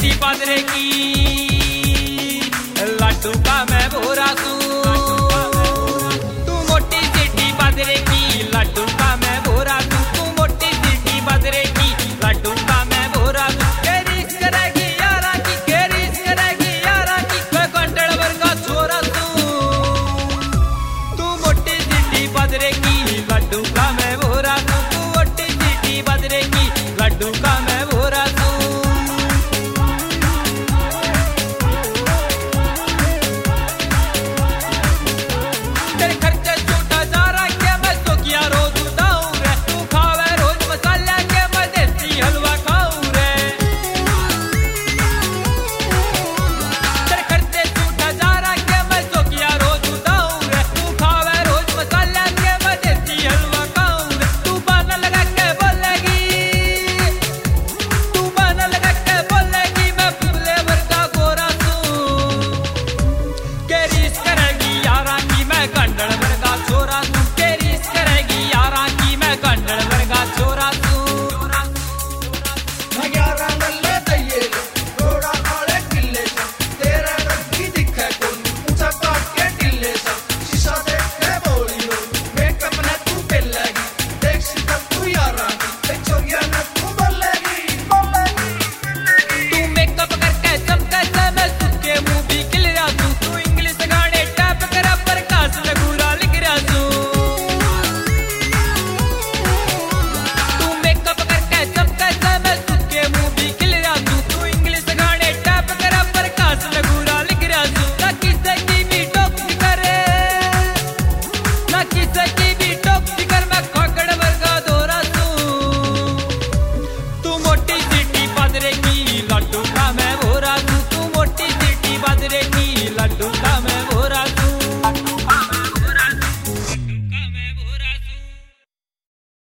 चिट्टी पादरे की लड्डू का मैं भोरा तू मोटी चिट्टी पादरे की लड्डू का मैं भोरा तू मोटी चिट्टी पादरे की लड्डू का मैं भोरा तू केरीस करेगी यारा की केरीस करेगी यारा की मैं कंटड़ वर्गा छोरा तू मोटी चिट्टी पादरे की लड्डू का मैं भोरा तू मोटी चिट्टी पादरे की लड्डू का मैं भोरा तू की भी टोक कर मैं